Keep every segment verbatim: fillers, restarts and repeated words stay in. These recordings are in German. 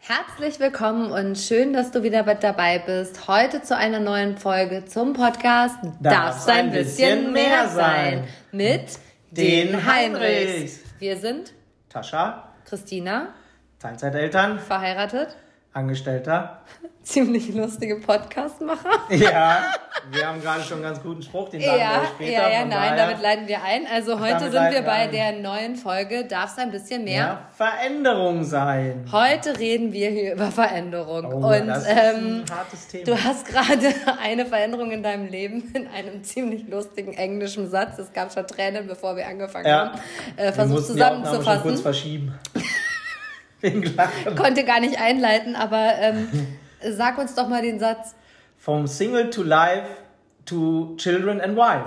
Herzlich willkommen und schön, dass du wieder mit dabei bist. Heute zu einer neuen Folge zum Podcast Darf's ein bisschen mehr sein mit den Heinrichs. Wir sind Tascha, Christina, Teilzeiteltern, verheiratet, Angestellter, ziemlich lustige Podcastmacher. Ja, wir haben gerade schon einen ganz guten Spruch, den sagen ja, wir später. Ja, ja, nein, daher, damit leiten wir ein. Also heute sind wir bei der neuen Folge Darf's ein bisschen mehr ja, Veränderung sein. Heute reden wir hier über Veränderung. Oh, und das ist ähm, ein hartes Thema. Du hast gerade eine Veränderung in deinem Leben in einem ziemlich lustigen englischen Satz. Es gab schon Tränen, bevor wir angefangen ja. haben. Äh, Versuch zusammenzufassen. Schon kurz verschieben. Konnte gar nicht einleiten, aber ähm, sag uns doch mal den Satz. From single to life to children and wife.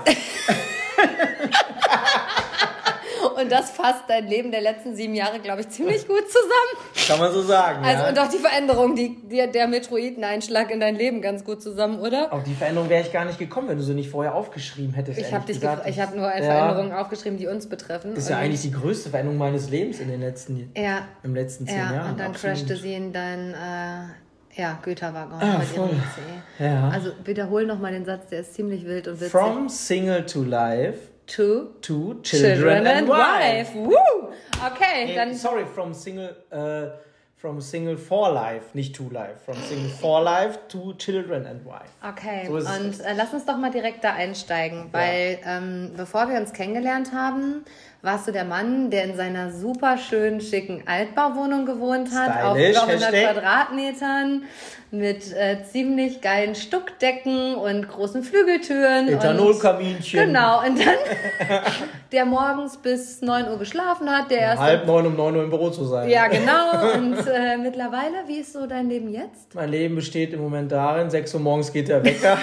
Und das fasst dein Leben der letzten sieben Jahre, glaube ich, ziemlich gut zusammen. Kann man so sagen, Also ja. Und auch die Veränderung, die, die, der Meteoriteneinschlag in dein Leben ganz gut zusammen, oder? Auf die Veränderung wäre ich gar nicht gekommen, wenn du sie nicht vorher aufgeschrieben hättest. Ich habe ge- hab nur eine ja. Veränderung aufgeschrieben, die uns betreffen. Das ist ja eigentlich die größte Veränderung meines Lebens in den letzten, ja. im letzten zehn ja, Jahren. Und dann absolut. crashte sie in dein äh, ja, Güterwaggon ah, mit voll. ihrem C. Ja. Also wiederhol nochmal den Satz, der ist ziemlich wild und witzig. From single to life to, to children, children and, and wife. wife. Woo! Okay, hey, dann... Sorry, from single, uh, from single for life, nicht to life. From single for life to children and wife. Okay, so und äh, lass uns doch mal direkt da einsteigen, weil ja. ähm, bevor wir uns kennengelernt haben, warst du der Mann, der in seiner super schönen, schicken Altbauwohnung gewohnt hat, Stylish, auf über hundert Hashtag. Quadratmetern, mit äh, ziemlich geilen Stuckdecken und großen Flügeltüren. Ethanolkaminchen. Genau, und dann der morgens bis neun Uhr geschlafen hat, der erste... Halb neun, um neun Uhr im Büro zu sein. Ja, genau. Und äh, mittlerweile, wie ist so dein Leben jetzt? Mein Leben besteht im Moment darin, sechs Uhr morgens geht der Wecker.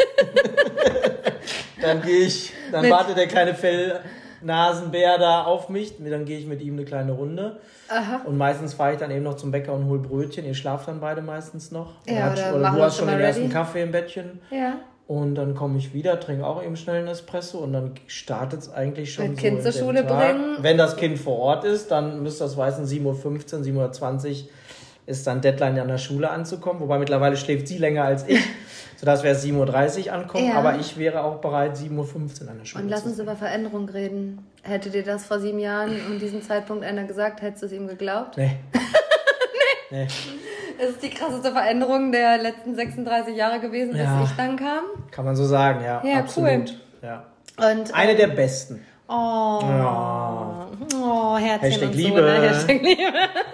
Dann gehe ich, dann Mit- wartet der kleine Fellnasenbär da auf mich. Dann gehe ich mit ihm eine kleine Runde. Aha. Und meistens fahre ich dann eben noch zum Bäcker und hole Brötchen. Ihr schlaft dann beide meistens noch. Ja, Hat- oder oder machen du uns hast schon schon den mal ersten ready. Kaffee im Bettchen. Ja. Und dann komme ich wieder, trinke auch eben schnell einen Espresso und dann startet es eigentlich schon Mit so Kind in zur den Schule Tag. bringen. Wenn das Kind vor Ort ist, dann müsste das meistens sieben Uhr fünfzehn, sieben Uhr zwanzig ist dann Deadline an der Schule anzukommen. Wobei mittlerweile schläft sie länger als ich, sodass wir erst sieben Uhr dreißig ankommen. Ja. Aber ich wäre auch bereit, sieben Uhr fünfzehn an der Schule Und lass zu uns sein. über Veränderung reden. Hätte dir das vor sieben Jahren um diesen Zeitpunkt einer gesagt, hättest du es ihm geglaubt? Nee. nee. nee. Es ist die krasseste Veränderung der letzten sechsunddreißig Jahre gewesen, Ja. bis ich dann kam. Kann man so sagen, ja. Ja, absolut. cool. Ja. Und, Eine ähm, der besten. Oh, Ja. oh Herzchen Hashtag und Liebe. so. Ne? Hashtag Liebe.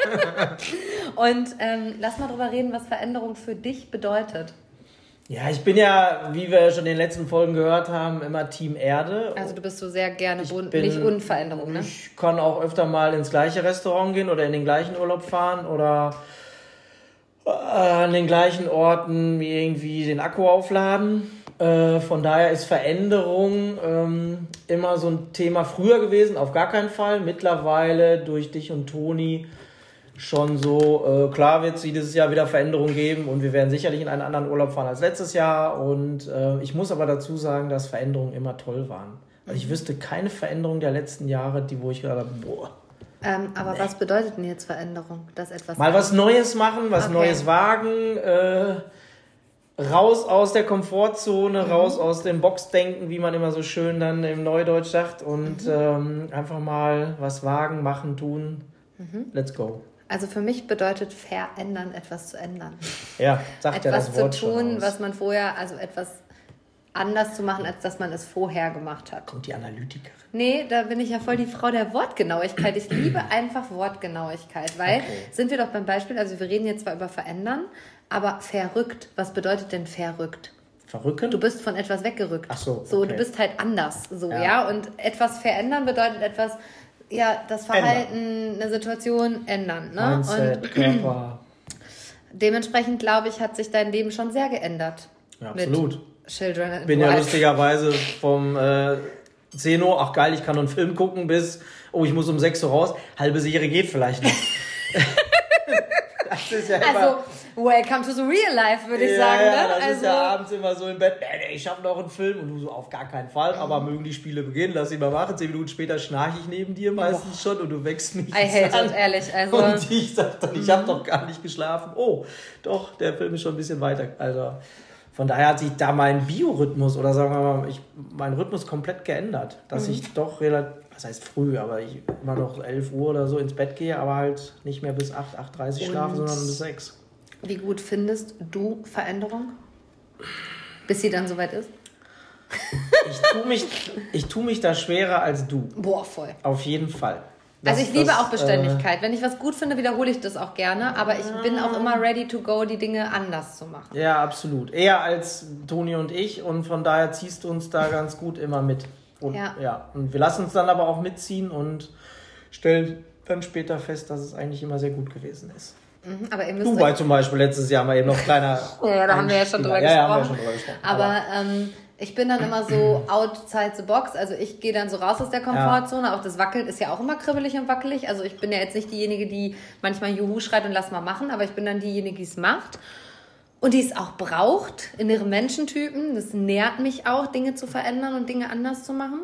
Und ähm, lass mal drüber reden, was Veränderung für dich bedeutet. Ja, ich bin ja, wie wir schon in den letzten Folgen gehört haben, immer Team Erde. Also du bist so sehr gerne bun- bin- nicht Unveränderung, ne? Ich kann auch öfter mal ins gleiche Restaurant gehen oder in den gleichen Urlaub fahren oder äh, an den gleichen Orten wie irgendwie den Akku aufladen. Äh, von daher ist Veränderung ähm, immer so ein Thema früher gewesen, auf gar keinen Fall. Mittlerweile durch dich und Toni schon so, äh, klar wird es dieses Jahr wieder Veränderungen geben und wir werden sicherlich in einen anderen Urlaub fahren als letztes Jahr. Und äh, ich muss aber dazu sagen, dass Veränderungen immer toll waren. Also ich wüsste keine Veränderung der letzten Jahre, die wo ich gedacht habe, boah. Ähm, aber was bedeutet denn jetzt Veränderung? Dass etwas Mal was Neues machen, was Okay. Neues wagen, äh, raus aus der Komfortzone, Mhm. raus aus dem Boxdenken, wie man immer so schön dann im Neudeutsch sagt und Mhm. ähm, einfach mal was wagen, machen, tun. Let's go. Also für mich bedeutet verändern, etwas zu ändern. Ja, sagt ja Etwas das zu Wort schon tun, aus. was man vorher, also etwas anders zu machen, als dass man es vorher gemacht hat. Kommt die Analytikerin. Nee, da bin ich ja voll die Frau der Wortgenauigkeit. Ich liebe einfach Wortgenauigkeit, weil, Okay. sind wir doch beim Beispiel, also wir reden jetzt zwar über verändern, aber verrückt, was bedeutet denn verrückt? Verrückend? Du bist von etwas weggerückt. Ach so, So, okay. du bist halt anders, so, ja. Ja. Und etwas verändern bedeutet etwas, ja, das Verhalten, eine Situation ändern, ne? Mindset, Und Körper. dementsprechend, glaube ich, hat sich dein Leben schon sehr geändert. Ja, Mit absolut. Children and Ich bin ja Wife. lustigerweise vom äh, zehn Uhr, ach geil, ich kann noch einen Film gucken, bis, oh, ich muss um sechs Uhr raus, halbe Serie geht vielleicht nicht. Das ist ja immer... Also, welcome to the real life, würde ich ja, sagen. Ja, ne? das also, ist ja abends immer so im Bett, nee, nee, ich schaffe noch einen Film. Und du so, auf gar keinen Fall, aber mögen die Spiele beginnen, lass sie mal machen. Zehn Minuten später schnarche ich neben dir meistens schon und du wächst mich I hate an. it, ehrlich. Also, und ich sag dann, ich habe doch gar nicht geschlafen. Oh, doch, der Film ist schon ein bisschen weiter. Also, von daher hat sich da mein Biorhythmus oder sagen wir mal, ich, mein Rhythmus komplett geändert. Dass mhm. ich doch relativ, was heißt früh, aber ich immer noch elf Uhr oder so ins Bett gehe, aber halt nicht mehr bis acht, acht Uhr dreißig schlafe, sondern bis sechs. Wie gut findest du Veränderung? Bis sie dann soweit ist? ich tue mich, ich tu mich da schwerer als du. Boah, voll. Auf jeden Fall. Das, also ich liebe das, auch Beständigkeit. Äh, Wenn ich was gut finde, wiederhole ich das auch gerne. Aber ich bin auch immer ready to go, die Dinge anders zu machen. Ja, absolut. Eher als Toni und ich. Und von daher ziehst du uns da ganz gut immer mit. Und, ja. ja. Und wir lassen uns dann aber auch mitziehen und stellen dann später fest, dass es eigentlich immer sehr gut gewesen ist. Mhm, aber ihr müsst Dubai zum Beispiel, letztes Jahr mal eben noch kleiner... ja, da haben wir ja schon drüber ja, gesprochen. Ja, haben wir schon drüber gesprochen. Aber, aber ähm, ich bin dann immer so outside the box. Also ich gehe dann so raus aus der Komfortzone. Ja. Auch das Wackeln ist ja auch immer kribbelig und wackelig. Also ich bin ja jetzt nicht diejenige, die manchmal Juhu schreit und lass mal machen. Aber ich bin dann diejenige, die es macht. Und die es auch braucht in ihrem Menschentypen. Das nährt mich auch, Dinge zu verändern und Dinge anders zu machen.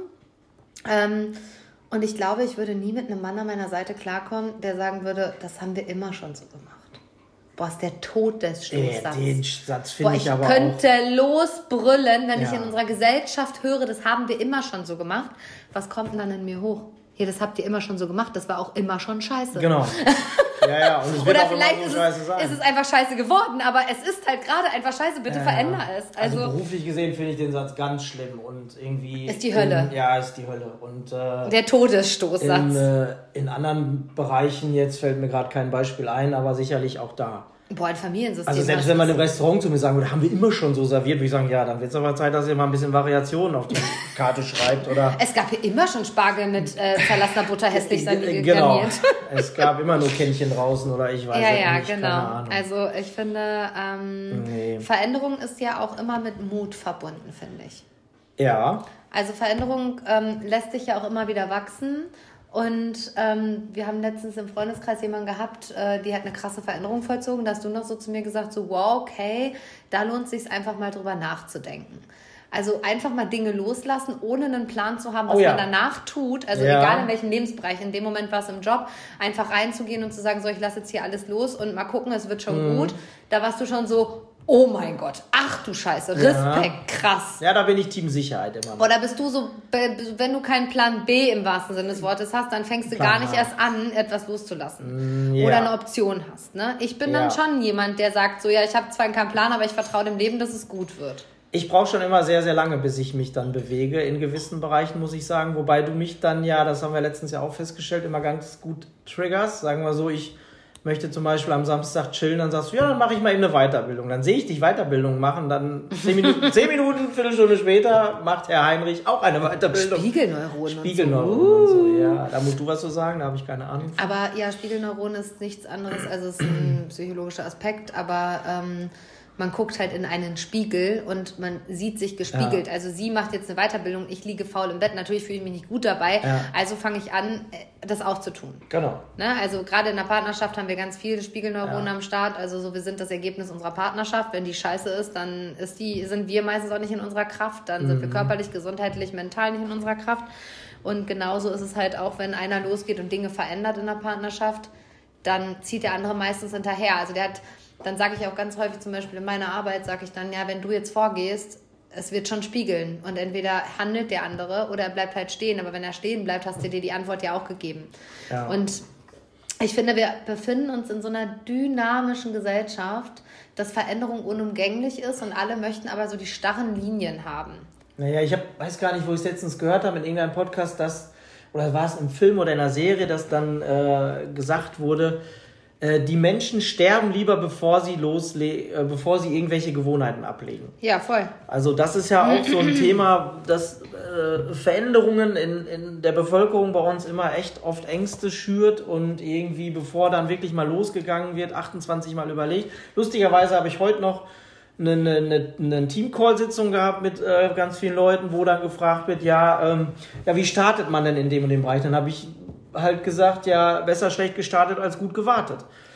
Ähm, und ich glaube, ich würde nie mit einem Mann an meiner Seite klarkommen, der sagen würde, das haben wir immer schon so gemacht. Boah, ist der Tod des Stoßsatzes. Ja, den Satz finde ich aber auch... Ich könnte losbrüllen, wenn ja. ich in unserer Gesellschaft höre, das haben wir immer schon so gemacht. Was kommt denn dann in mir hoch? Hier, das habt ihr immer schon so gemacht, das war auch immer schon scheiße. Genau. Ja, ja, und es wird Oder auch vielleicht immer so ist, scheiße es, sein. ist es einfach scheiße geworden, aber es ist halt gerade einfach scheiße, bitte ja, veränder es. Also, also beruflich gesehen finde ich den Satz ganz schlimm und irgendwie... Ist die Hölle. In, ja, ist die Hölle. Und, äh, der Todesstoßsatz. In, äh, in anderen Bereichen, jetzt fällt mir gerade kein Beispiel ein, aber sicherlich auch da. Boah, ein Familiensystem. Also selbst wenn man im Restaurant zu mir sagen würde, haben wir immer schon so serviert, würde ich sagen, ja, dann wird es aber Zeit, dass ihr mal ein bisschen Variation auf die Karte schreibt. Oder es gab hier immer schon Spargel mit äh, zerlassener Butter hässlich garniert. Genau, es gab immer nur Kännchen draußen oder ich weiß ja, nicht, ja, keine genau. Ahnung. Also ich finde, ähm, nee. Veränderung ist ja auch immer mit Mut verbunden, finde ich. Ja. Also Veränderung ähm, lässt sich ja auch immer wieder wachsen. Und ähm, wir haben letztens im Freundeskreis jemanden gehabt, äh, die hat eine krasse Veränderung vollzogen. Da hast du noch so zu mir gesagt, so wow, okay, da lohnt es sich einfach mal drüber nachzudenken. Also einfach mal Dinge loslassen, ohne einen Plan zu haben, was oh ja. man danach tut. Also ja. egal in welchem Lebensbereich, in dem Moment war es im Job, einfach reinzugehen und zu sagen, so ich lasse jetzt hier alles los und mal gucken, es wird schon mhm. gut. Da warst du schon so... Oh mein Gott, ach du Scheiße, Respekt, ja. krass. Ja, da bin ich Team Sicherheit immer noch. Oder bist du so, wenn du keinen Plan B im wahrsten Sinne des Wortes hast, dann fängst du Plan gar nicht A. erst an, etwas loszulassen. Mm, yeah. Oder eine Option hast. Ne? Ich bin ja. dann schon jemand, der sagt so, ja, ich habe zwar keinen Plan, aber ich vertraue dem Leben, dass es gut wird. Ich brauche schon immer sehr, sehr lange, bis ich mich dann bewege. In gewissen Bereichen, muss ich sagen. Wobei du mich dann ja, das haben wir letztens ja auch festgestellt, immer ganz gut triggerst. Sagen wir so, ich... möchte zum Beispiel am Samstag chillen, dann sagst du, ja, dann mache ich mal eben eine Weiterbildung. Dann sehe ich dich Weiterbildung machen, dann zehn Minuten, zehn Minuten, Viertelstunde später macht Herr Heinrich auch eine Weiterbildung. Spiegelneuronen. Spiegelneuronen und und so. so, ja. Da musst du was zu sagen, da habe ich keine Ahnung. Aber ja, Spiegelneuronen ist nichts anderes, also es ist ein psychologischer Aspekt, aber ähm, man guckt halt in einen Spiegel und man sieht sich gespiegelt. Ja. Also sie macht jetzt eine Weiterbildung, ich liege faul im Bett. Natürlich fühle ich mich nicht gut dabei, ja. also fange ich an, das auch zu tun. Genau. Ne? Also gerade in der Partnerschaft haben wir ganz viele Spiegelneuronen ja. am Start. Also so, wir sind das Ergebnis unserer Partnerschaft. Wenn die scheiße ist, dann ist die, sind wir meistens auch nicht in unserer Kraft. Dann mhm. sind wir körperlich, gesundheitlich, mental nicht in unserer Kraft. Und genauso ist es halt auch, wenn einer losgeht und Dinge verändert in der Partnerschaft, dann zieht der andere meistens hinterher. Also der hat... Dann sage ich auch ganz häufig, zum Beispiel in meiner Arbeit, sage ich dann, ja, wenn du jetzt vorgehst, es wird schon spiegeln. Und entweder handelt der andere oder er bleibt halt stehen. Aber wenn er stehen bleibt, hast du dir die Antwort ja auch gegeben. Ja. Und ich finde, wir befinden uns in so einer dynamischen Gesellschaft, dass Veränderung unumgänglich ist und alle möchten aber so die starren Linien haben. Naja, ich hab, weiß gar nicht, wo ich es letztens gehört habe, in irgendeinem Podcast, dass, oder war es im Film oder in einer Serie, dass dann äh, gesagt wurde, die Menschen sterben lieber, bevor sie losle- bevor sie irgendwelche Gewohnheiten ablegen. Ja, voll. Also das ist ja auch so ein Thema, dass äh, Veränderungen in, in der Bevölkerung bei uns immer echt oft Ängste schürt und irgendwie, bevor dann wirklich mal losgegangen wird, achtundzwanzig Mal überlegt. Lustigerweise habe ich heute noch eine, eine, eine Team-Call-Sitzung gehabt mit äh, ganz vielen Leuten, wo dann gefragt wird, ja, ähm, ja, wie startet man denn in dem und dem Bereich? Dann habe ich halt gesagt, ja, besser schlecht gestartet als gut gewartet.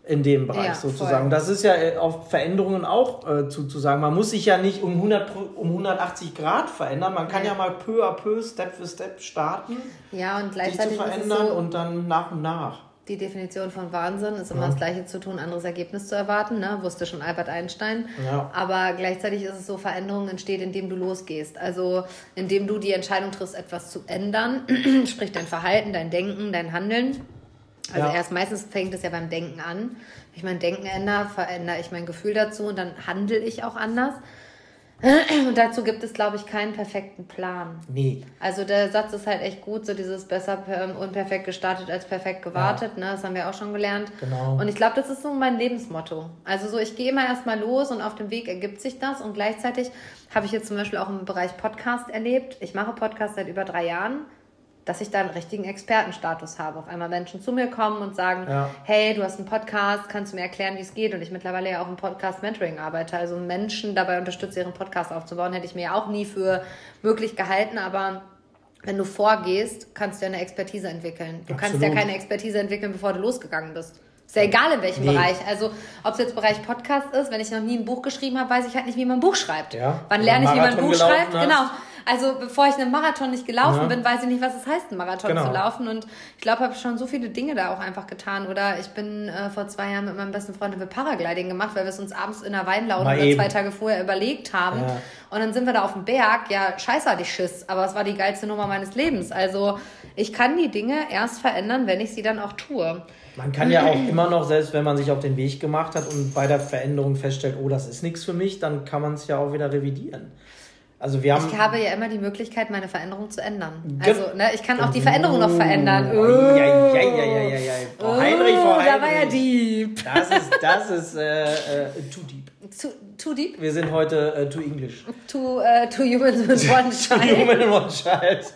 in dem Bereich ja, sozusagen. Voll. Das ist ja auf Veränderungen auch äh, zuzusagen. Man muss sich ja nicht um, hundert, um hundertachtzig Grad verändern. Man kann ja, ja mal peu à peu, Step für Step starten, ja, und gleichzeitig sich zu verändern ist es so, und dann nach und nach. Die Definition von Wahnsinn ist immer ja. das Gleiche zu tun, anderes Ergebnis zu erwarten, ne? Wusste schon Albert Einstein. Ja. Aber gleichzeitig ist es so, Veränderung entsteht, indem du losgehst. Also indem du die Entscheidung triffst, etwas zu ändern, sprich dein Verhalten, dein Denken, dein Handeln. Also ja. erst meistens fängt es ja beim Denken an. Wenn ich mein Denken ändere, verändere ich mein Gefühl dazu und dann handle ich auch anders. Und dazu gibt es, glaube ich, keinen perfekten Plan. Nee. Also der Satz ist halt echt gut, so dieses besser unperfekt gestartet als perfekt gewartet, ja. ne? Das haben wir auch schon gelernt. Genau. Und ich glaube, das ist so mein Lebensmotto. Also so, ich gehe immer erstmal los und auf dem Weg ergibt sich das. Und gleichzeitig habe ich jetzt zum Beispiel auch im Bereich Podcast erlebt. Ich mache Podcast seit über drei Jahren. Dass ich da einen richtigen Expertenstatus habe. Auf einmal Menschen zu mir kommen und sagen, ja. hey, du hast einen Podcast, kannst du mir erklären, wie es geht? Und ich mittlerweile ja auch im Podcast-Mentoring arbeite. Also Menschen dabei unterstütze, ihren Podcast aufzubauen, hätte ich mir ja auch nie für möglich gehalten. Aber wenn du vorgehst, kannst du ja eine Expertise entwickeln. Du Absolut. kannst ja keine Expertise entwickeln, bevor du losgegangen bist. Ist ja egal in welchem nee. Bereich. Also ob es jetzt Bereich Podcast ist, wenn ich noch nie ein Buch geschrieben habe, weiß ich halt nicht, wie man ein Buch schreibt. Ja. Wann lerne ich, wie man ein Buch schreibt? Hast. Genau. Also bevor ich einen Marathon nicht gelaufen ja. bin, weiß ich nicht, was es heißt, einen Marathon genau. zu laufen. Und ich glaube, habe schon so viele Dinge da auch einfach getan. Oder ich bin äh, vor zwei Jahren mit meinem besten Freund über Paragliding gemacht, weil wir es uns abends in der Weinlaune oder zwei Tage vorher überlegt haben. Ja. Und dann sind wir da auf dem Berg. Ja, scheiße hatte ich Schiss, aber es war die geilste Nummer meines Lebens. Also ich kann die Dinge erst verändern, wenn ich sie dann auch tue. Man kann ja auch immer noch, selbst wenn man sich auf den Weg gemacht hat und bei der Veränderung feststellt, oh, das ist nichts für mich, dann kann man es ja auch wieder revidieren. Also wir haben ich habe ja immer die Möglichkeit, meine Veränderung zu ändern. Also ne, ich kann auch die Veränderung noch verändern. Oh, ja, ja, ja, ja, ja, ja. Frau Heinrich, Frau Heinrich. Da war ja deep. Das ist, das ist äh, äh, too deep. Too, too deep? Wir sind heute äh, too English. Too, uh, too humans with one child. Too human and one child.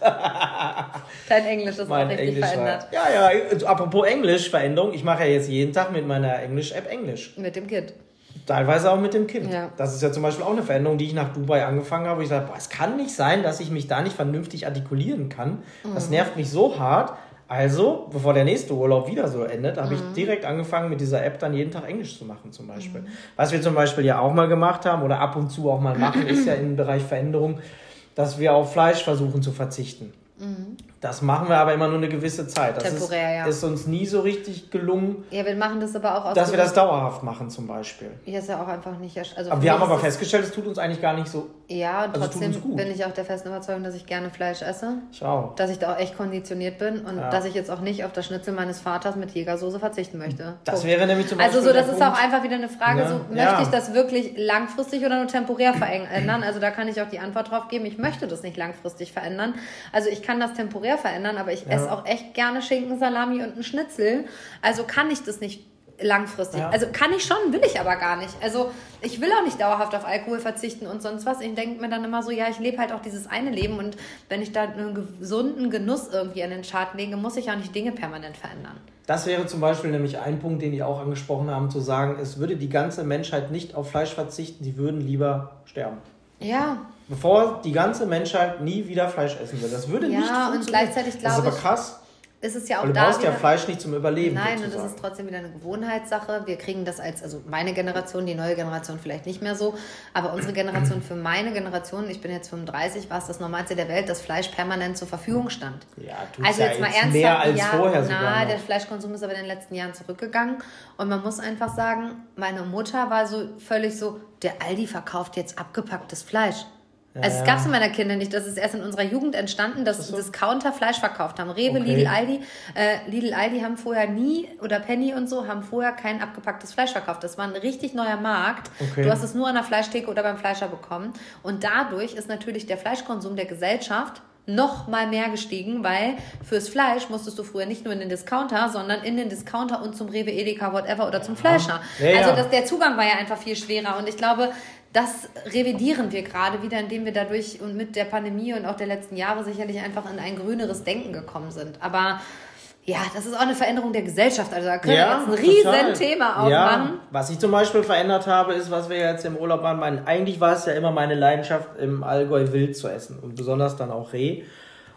Dein Englisch ist mein auch richtig Englisch verändert. War, ja, ja, apropos Englisch-Veränderung. Ich mache ja jetzt jeden Tag mit meiner Englisch-App Englisch. Mit dem Kind. Teilweise auch mit dem Kind. Ja. Das ist ja zum Beispiel auch eine Veränderung, die ich nach Dubai angefangen habe, wo ich sage, boah, es kann nicht sein, dass ich mich da nicht vernünftig artikulieren kann. Mhm. Das nervt mich so hart. Also, bevor der nächste Urlaub wieder so endet, habe mhm. ich direkt angefangen, mit dieser App dann jeden Tag Englisch zu machen zum Beispiel. Mhm. Was wir zum Beispiel ja auch mal gemacht haben oder ab und zu auch mal machen, ist ja im Bereich Veränderung, dass wir auf Fleisch versuchen zu verzichten. Mhm. Das machen wir aber immer nur eine gewisse Zeit. Das Temporär, ist, ja. ist uns nie so richtig gelungen. Ja, wir machen das aber auch aus. Dass wir das dauerhaft machen zum Beispiel. Ja, ist ja auch einfach nicht. Also aber wir haben aber festgestellt, es tut uns eigentlich gar nicht so. Ja, und also trotzdem bin ich auch der festen Überzeugung, dass ich gerne Fleisch esse. Ich auch. Dass ich da auch echt konditioniert bin und ja. dass ich jetzt auch nicht auf das Schnitzel meines Vaters mit Jägersoße verzichten möchte. Das wäre nämlich zum Beispiel. Also so, das ist Punkt. Auch einfach wieder eine Frage, ja. so möchte ja. ich das wirklich langfristig oder nur temporär verändern? Also da kann ich auch die Antwort drauf geben, ich möchte das nicht langfristig verändern. Also ich kann das temporär verändern, aber ich ja. esse auch echt gerne Schinken, Salami und einen Schnitzel. Also kann ich das nicht langfristig. Ja. Also kann ich schon, will ich aber gar nicht. Also ich will auch nicht dauerhaft auf Alkohol verzichten und sonst was. Ich denke mir dann immer so, ja, ich lebe halt auch dieses eine Leben und wenn ich da einen gesunden Genuss irgendwie an den Chart lege, muss ich auch nicht Dinge permanent verändern. Das wäre zum Beispiel nämlich ein Punkt, den die auch angesprochen haben, zu sagen, es würde die ganze Menschheit nicht auf Fleisch verzichten, sie würden lieber sterben. Ja. Bevor die ganze Menschheit nie wieder Fleisch essen würde. Das würde ja, nicht funktionieren. Und gleichzeitig glaube ich... Das ist aber krass. Ist es ja auch Weil du da brauchst wieder, ja Fleisch nicht zum Überleben. Nein, sozusagen. Und das ist trotzdem wieder eine Gewohnheitssache. Wir kriegen das als, also meine Generation, die neue Generation vielleicht nicht mehr so, aber unsere Generation, für meine Generation, ich bin jetzt fünfunddreißig, war es das Normalste der Welt, dass Fleisch permanent zur Verfügung stand. Ja, tut's also jetzt ja mal jetzt ernsthaft, mehr als ja, vorher sogar na, noch. Der Fleischkonsum ist aber in den letzten Jahren zurückgegangen und man muss einfach sagen, meine Mutter war so völlig so, der Aldi verkauft jetzt abgepacktes Fleisch. Ja, also es ja. gab es in meiner Kinder nicht. Das ist erst in unserer Jugend entstanden, dass so? Discounter Fleisch verkauft haben. Rewe, Okay. Lidl, Aldi. Äh, Lidl, Aldi haben vorher nie, oder Penny und so, haben vorher kein abgepacktes Fleisch verkauft. Das war ein richtig neuer Markt. Okay. Du hast es nur an der Fleischtheke oder beim Fleischer bekommen. Und dadurch ist natürlich der Fleischkonsum der Gesellschaft noch mal mehr gestiegen, weil fürs Fleisch musstest du früher nicht nur in den Discounter, sondern in den Discounter und zum Rewe, Edeka, whatever oder zum Fleischer. Ja, ja. Also das, der Zugang war ja einfach viel schwerer und ich glaube, das revidieren wir gerade wieder, indem wir dadurch und mit der Pandemie und auch der letzten Jahre sicherlich einfach in ein grüneres Denken gekommen sind. Aber ja, das ist auch eine Veränderung der Gesellschaft. Also da können ja, wir jetzt ein riesen total. Thema aufmachen. Ja, was ich zum Beispiel verändert habe, ist, was wir jetzt im Urlaub waren. Mein, eigentlich war es ja immer meine Leidenschaft, im Allgäu wild zu essen und besonders dann auch Reh.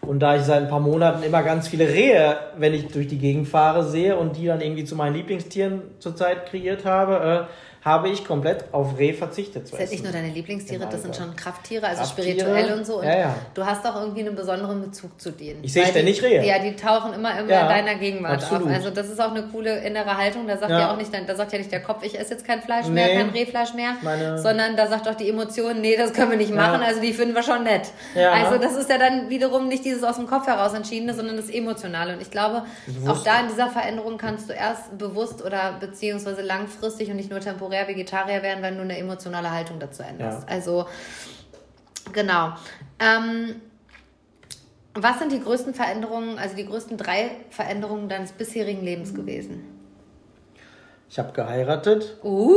Und da ich seit ein paar Monaten immer ganz viele Rehe, wenn ich durch die Gegend fahre, sehe und die dann irgendwie zu meinen Lieblingstieren zurzeit kreiert habe, äh, habe ich komplett auf Reh verzichtet zu essen. Das sind nicht nur deine Lieblingstiere, das sind schon Krafttiere, also Krafttiere, spirituell und so. Und ja, ja. du hast auch irgendwie einen besonderen Bezug zu denen. Ich sehe ständig Rehe. Ja, die tauchen immer, immer ja, in deiner Gegenwart absolut. auf. Also das ist auch eine coole innere Haltung. Da sagt ja, ja auch nicht, da sagt ja nicht der Kopf, ich esse jetzt kein Fleisch nee, mehr, kein Rehfleisch mehr, meine... sondern da sagt auch die Emotion, nee, das können wir nicht machen, ja. also die finden wir schon nett. Ja. Also das ist ja dann wiederum nicht dieses aus dem Kopf heraus entschiedene, sondern das Emotionale. Und ich glaube, bewusst. Auch da in dieser Veränderung kannst du erst bewusst oder beziehungsweise langfristig und nicht nur temporär Vegetarier werden, wenn du eine emotionale Haltung dazu änderst. Ja. Also, genau. Ähm, was sind die größten Veränderungen, also die größten drei Veränderungen deines bisherigen Lebens gewesen? Ich habe geheiratet. Uh,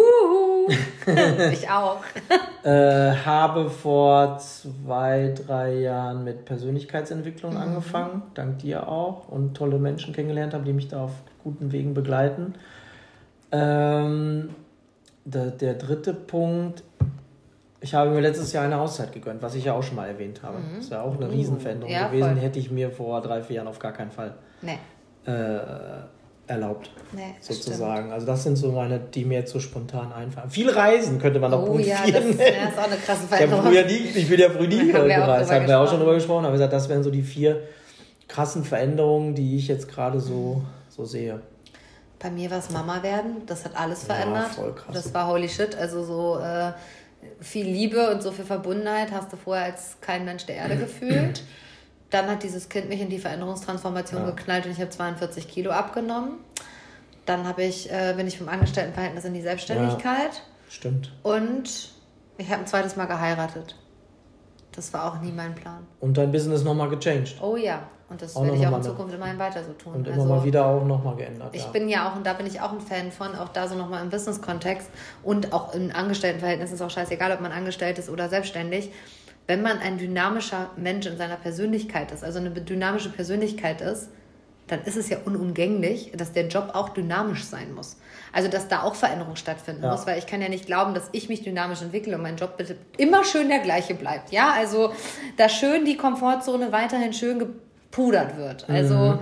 ich auch. äh, habe vor zwei, drei Jahren mit Persönlichkeitsentwicklung mhm. angefangen, dank dir auch, und tolle Menschen kennengelernt habe, die mich da auf guten Wegen begleiten. Ähm, Der, der dritte Punkt, ich habe mir letztes Jahr eine Auszeit gegönnt, was ich ja auch schon mal erwähnt habe. Mhm. Das ist ja auch eine Riesenveränderung ja, gewesen, voll. Hätte ich mir vor drei, vier Jahren auf gar keinen Fall nee. äh, erlaubt, nee, sozusagen. Stimmt. Also das sind so meine, die mir jetzt so spontan einfallen. Viel Reisen könnte man noch oh, Punkt ja, vier das, nennen. Ja, das ist auch eine krasse Veränderung. Ich, nie, ich bin ja früh nie gereist, haben wir auch schon drüber gesprochen, aber gesagt, das wären so die vier krassen Veränderungen, die ich jetzt gerade so, so sehe. Bei mir war es Mama werden, das hat alles verändert. Ja, voll krass. Das war holy shit, also so äh, viel Liebe und so viel Verbundenheit hast du vorher als kein Mensch der Erde gefühlt. Dann hat dieses Kind mich in die Veränderungstransformation ja. geknallt und ich habe zweiundvierzig Kilo abgenommen. Dann habe ich, äh, bin ich vom Angestelltenverhältnis in die Selbstständigkeit. Ja, stimmt. Und ich habe ein zweites Mal geheiratet. Das war auch nie mein Plan. Und dein Business nochmal gechanged. Oh ja. Und das auch werde ich auch in Zukunft immerhin weiter so tun. Und immer also, mal wieder auch nochmal geändert. Ich ja. bin ja auch, und da bin ich auch ein Fan von, auch da so nochmal im Business-Kontext und auch im Angestelltenverhältnis ist auch scheißegal, ob man angestellt ist oder selbstständig. Wenn man ein dynamischer Mensch in seiner Persönlichkeit ist, also eine dynamische Persönlichkeit ist, dann ist es ja unumgänglich, dass der Job auch dynamisch sein muss. Also, dass da auch Veränderung stattfinden ja. muss, weil ich kann ja nicht glauben, dass ich mich dynamisch entwickle und mein Job bitte immer schön der gleiche bleibt. Ja, also, da schön die Komfortzone weiterhin schön gepudert wird. Also, mhm.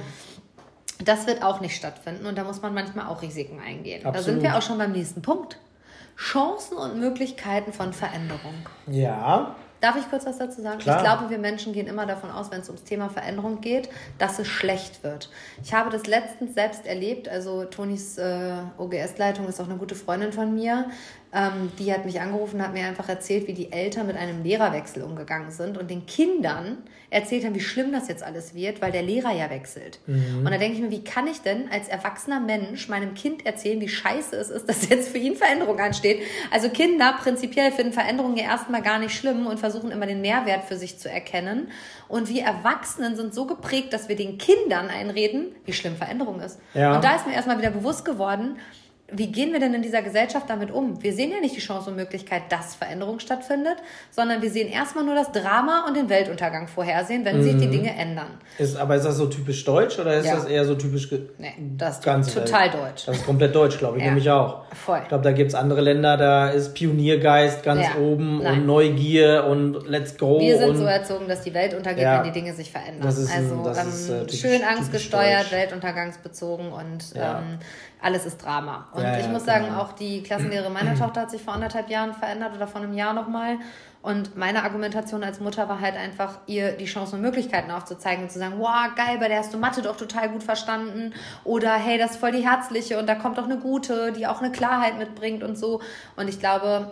das wird auch nicht stattfinden und da muss man manchmal auch Risiken eingehen. Absolut. Da sind wir auch schon beim nächsten Punkt. Chancen und Möglichkeiten von Veränderung. Ja. Darf ich kurz was dazu sagen? Klar. Ich glaube, wir Menschen gehen immer davon aus, wenn es ums Thema Veränderung geht, dass es schlecht wird. Ich habe das letztens selbst erlebt, also Tonis äh, O G S-Leitung ist auch eine gute Freundin von mir, ähm, die hat mich angerufen und hat mir einfach erzählt, wie die Eltern mit einem Lehrerwechsel umgegangen sind und den Kindern erzählt haben, wie schlimm das jetzt alles wird, weil der Lehrer ja wechselt. Mhm. Und da denke ich mir, wie kann ich denn als erwachsener Mensch meinem Kind erzählen, wie scheiße es ist, dass jetzt für ihn Veränderung ansteht? Also Kinder prinzipiell finden Veränderungen ja erstmal gar nicht schlimm und versuchen immer den Mehrwert für sich zu erkennen. Und wir Erwachsenen sind so geprägt, dass wir den Kindern einreden, wie schlimm Veränderung ist. Ja. Und da ist mir erstmal wieder bewusst geworden, wie gehen wir denn in dieser Gesellschaft damit um? Wir sehen ja nicht die Chance und Möglichkeit, dass Veränderung stattfindet, sondern wir sehen erstmal nur das Drama und den Weltuntergang vorhersehen, wenn mhm. sich die Dinge ändern. Ist, aber ist das so typisch deutsch oder ist ja. das eher so typisch ge- Nee, das ist total Welt? deutsch. Das ist komplett deutsch, glaube ich, ja. nämlich auch. Voll. Ich glaube, da gibt es andere Länder, da ist Pioniergeist ganz ja. oben Nein. und Neugier und let's go. Wir sind und so erzogen, dass die Welt untergeht, ja. wenn die Dinge sich verändern. Das ist also ein, das ähm, ist, äh, typisch, schön angstgesteuert, deutsch. Weltuntergangsbezogen und ja. ähm, alles ist Drama. Und ja, ich ja, muss genau. sagen, auch die Klassenlehre meiner Tochter hat sich vor anderthalb Jahren verändert oder vor einem Jahr nochmal. Und meine Argumentation als Mutter war halt einfach, ihr die Chancen und Möglichkeiten aufzuzeigen und zu sagen, wow, geil, bei der hast du Mathe doch total gut verstanden. Oder hey, das ist voll die Herzliche und da kommt doch eine Gute, die auch eine Klarheit mitbringt und so. Und ich glaube,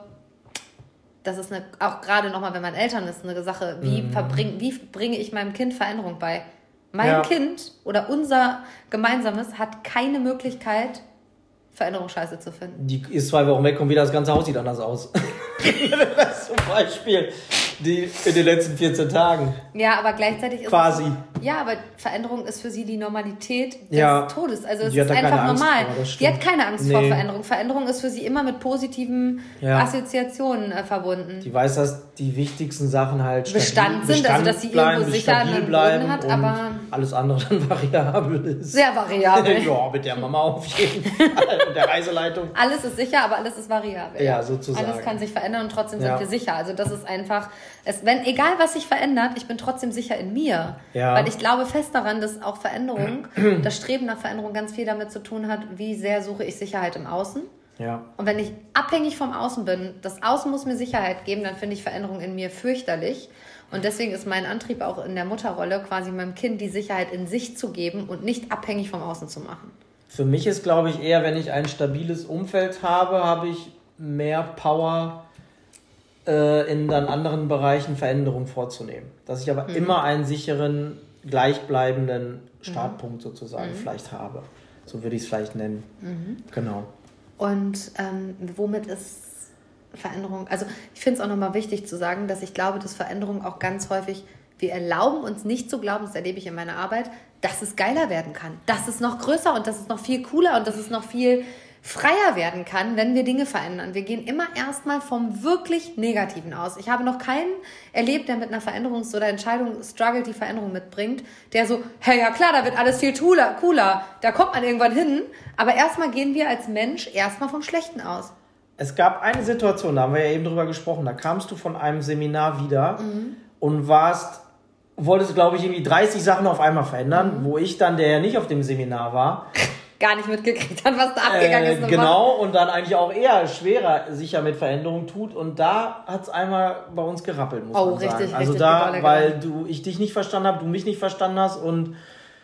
das ist eine, auch gerade nochmal, wenn man Eltern ist, eine Sache, wie, mhm. verbring, wie bringe ich meinem Kind Veränderung bei? Mein ja. Kind oder unser Gemeinsames hat keine Möglichkeit, Veränderung scheiße zu finden. Die ist zwei Wochen weg und wieder das ganze Haus sieht anders aus. Das ist zum Beispiel die, in den letzten vierzehn Tagen. Ja, aber gleichzeitig ist Quasi. Es, Ja, aber Veränderung ist für sie die Normalität des ja. Todes. Also es Die ist einfach normal. Vor, die hat keine Angst nee. vor Veränderung. Veränderung ist für sie immer mit positiven ja. Assoziationen äh, verbunden. Die weiß, dass die wichtigsten Sachen halt Bestand stabil, sind, Bestand also dass sie bleiben, irgendwo sicher einen Boden hat, aber alles andere dann variabel ist. Sehr variabel. Ja, mit der Mama auf jeden Fall und der Reiseleitung. Alles ist sicher, aber alles ist variabel. Ja, sozusagen. Alles kann sich verändern und trotzdem ja. sind wir sicher. Also das ist einfach, es, wenn egal was sich verändert, ich bin trotzdem sicher in mir. Ja. Weil ich glaube fest daran, dass auch Veränderung, das Streben nach Veränderung ganz viel damit zu tun hat, wie sehr suche ich Sicherheit im Außen. Ja. Und wenn ich abhängig vom Außen bin, das Außen muss mir Sicherheit geben, dann finde ich Veränderung in mir fürchterlich. Und deswegen ist mein Antrieb auch in der Mutterrolle, quasi meinem Kind die Sicherheit in sich zu geben und nicht abhängig vom Außen zu machen. Für mich ist, glaube ich, eher, wenn ich ein stabiles Umfeld habe, habe ich mehr Power, äh, in dann anderen Bereichen Veränderungen vorzunehmen. Dass ich aber mhm. immer einen sicheren, gleichbleibenden Startpunkt mhm. sozusagen mhm. vielleicht habe. So würde ich es vielleicht nennen. Mhm. Genau. Und ähm, womit ist Veränderung, also ich finde es auch nochmal wichtig zu sagen, dass ich glaube, dass Veränderung auch ganz häufig, wir erlauben uns nicht zu glauben, das erlebe ich in meiner Arbeit, dass es geiler werden kann, dass es noch größer und dass es noch viel cooler und dass es noch viel freier werden kann, wenn wir Dinge verändern. Wir gehen immer erstmal vom wirklich Negativen aus. Ich habe noch keinen erlebt, der mit einer Veränderungs- oder Entscheidung struggelt, die Veränderung mitbringt, der so, hey, ja klar, da wird alles viel cooler, cooler, da kommt man irgendwann hin, aber erstmal gehen wir als Mensch erstmal vom Schlechten aus. Es gab eine Situation, da haben wir ja eben drüber gesprochen, da kamst du von einem Seminar wieder mhm. und warst, wolltest, glaube ich, irgendwie dreißig Sachen auf einmal verändern, mhm. wo ich dann, der ja nicht auf dem Seminar war, gar nicht mitgekriegt hat, was da abgegangen äh, ist. Genau, und dann eigentlich auch eher schwerer sich ja mit Veränderungen tut. Und da hat es einmal bei uns gerappelt, muss oh, man sagen. Richtig, also richtig da, weil du, ich dich nicht verstanden habe, du mich nicht verstanden hast und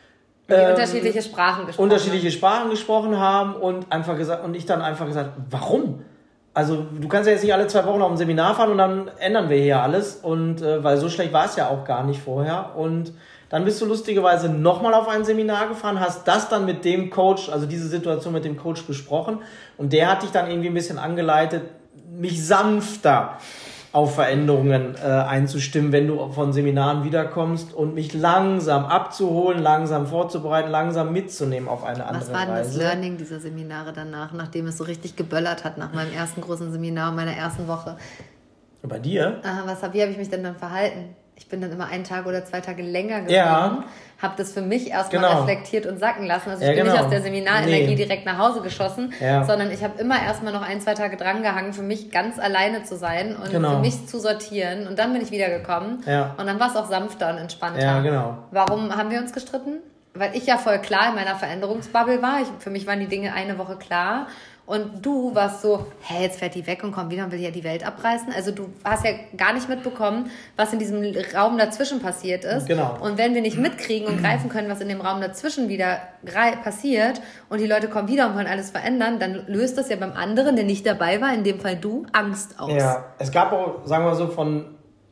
ähm, unterschiedliche Sprachen gesprochen unterschiedliche Sprachen gesprochen haben und einfach gesagt und ich dann einfach gesagt, warum? Also du kannst ja jetzt nicht alle zwei Wochen auf ein Seminar fahren und dann ändern wir hier alles und äh, weil so schlecht war es ja auch gar nicht vorher und dann bist du lustigerweise nochmal auf ein Seminar gefahren, hast das dann mit dem Coach, also diese Situation mit dem Coach besprochen und der hat dich dann irgendwie ein bisschen angeleitet, mich sanfter auf Veränderungen äh, einzustimmen, wenn du von Seminaren wiederkommst und mich langsam abzuholen, langsam vorzubereiten, langsam mitzunehmen auf eine andere Reise. Was war denn das Learning dieser Seminare danach, nachdem es so richtig geböllert hat nach meinem ersten großen Seminar, meiner ersten Woche? Bei dir? Aha, was, wie habe ich mich denn dann verhalten? Ich bin dann immer einen Tag oder zwei Tage länger geblieben, ja. habe das für mich erstmal genau. reflektiert und sacken lassen. Also ich ja, bin genau. nicht aus der Seminarenergie nee. direkt nach Hause geschossen, ja. sondern ich habe immer erstmal noch ein, zwei Tage drangehangen, für mich ganz alleine zu sein und genau. für mich zu sortieren. Und dann bin ich wiedergekommen ja. und dann war es auch sanfter und entspannter. Ja, genau. Warum haben wir uns gestritten? Weil ich ja voll klar in meiner Veränderungsbubble war. Ich, für mich waren die Dinge eine Woche klar. Und du warst so, hey, jetzt fährt die weg und kommt wieder und will ja die Welt abreißen. Also du hast ja gar nicht mitbekommen, was in diesem Raum dazwischen passiert ist. Genau. Und wenn wir nicht mitkriegen und greifen können, was in dem Raum dazwischen wieder passiert und die Leute kommen wieder und wollen alles verändern, dann löst das ja beim anderen, der nicht dabei war, in dem Fall du, Angst aus. Ja, es gab auch, sagen wir mal so, von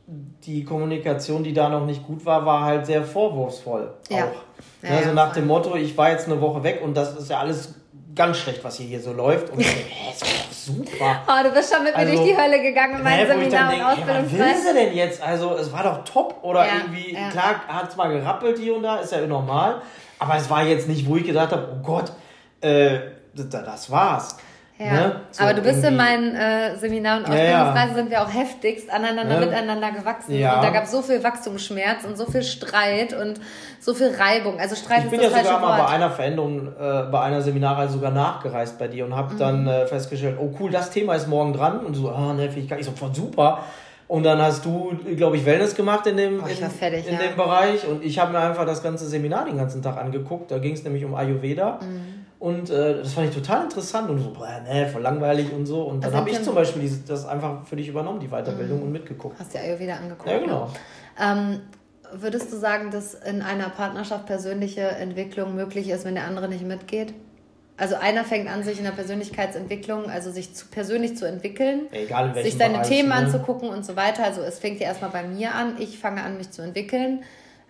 die Kommunikation, die da noch nicht gut war, war halt sehr vorwurfsvoll ja. auch. Ja, also ja, nach voll. dem Motto, ich war jetzt eine Woche weg und das ist ja alles ganz schlecht, was hier, hier so läuft. Und ich denke, hä, ist doch super. Oh, du bist schon mit also, mir durch die Hölle gegangen in meinem Seminar und Ausbildungszeit. Was will sie denn jetzt? Also es war doch top. Oder ja, irgendwie, ja. klar hat es mal gerappelt hier und da, ist ja normal. Aber es war jetzt nicht, wo ich gedacht habe, oh Gott, äh, das, das war's. Ja, ne? So aber du bist irgendwie. in meinen äh, Seminaren und Ausbildungsreisen ja, ja. sind wir auch heftigst aneinander, ja. miteinander gewachsen. Ja. Und da gab es so viel Wachstumsschmerz und so viel Streit und so viel Reibung. Also Streit ich ist das falsche Wort. Ich bin ja sogar mal bei einer Veränderung, äh, bei einer Seminarreise sogar nachgereist bei dir und habe mhm. dann äh, festgestellt, oh cool, das Thema ist morgen dran. Und so, ah, ne, finde ich gar nicht so voll super. Und dann hast du, glaube ich, Wellness gemacht in dem, oh, ich war in, fertig, in ja. dem Bereich. Und ich habe mir einfach das ganze Seminar den ganzen Tag angeguckt. Da ging es nämlich um Ayurveda. Mhm. Und äh, das fand ich total interessant und so, boah, ne, voll langweilig und so. Und dann habe ich zum Beispiel dieses, das einfach für dich übernommen, die Weiterbildung, mhm. und mitgeguckt. Hast du Ayurveda angeguckt? Ja, genau. Ähm, würdest du sagen, dass in einer Partnerschaft persönliche Entwicklung möglich ist, wenn der andere nicht mitgeht? Also einer fängt an, sich in der Persönlichkeitsentwicklung, also sich zu, persönlich zu entwickeln, Egal in welchem sich seine Bereich, Themen ne? anzugucken und so weiter. Also es fängt ja erstmal bei mir an, ich fange an, mich zu entwickeln.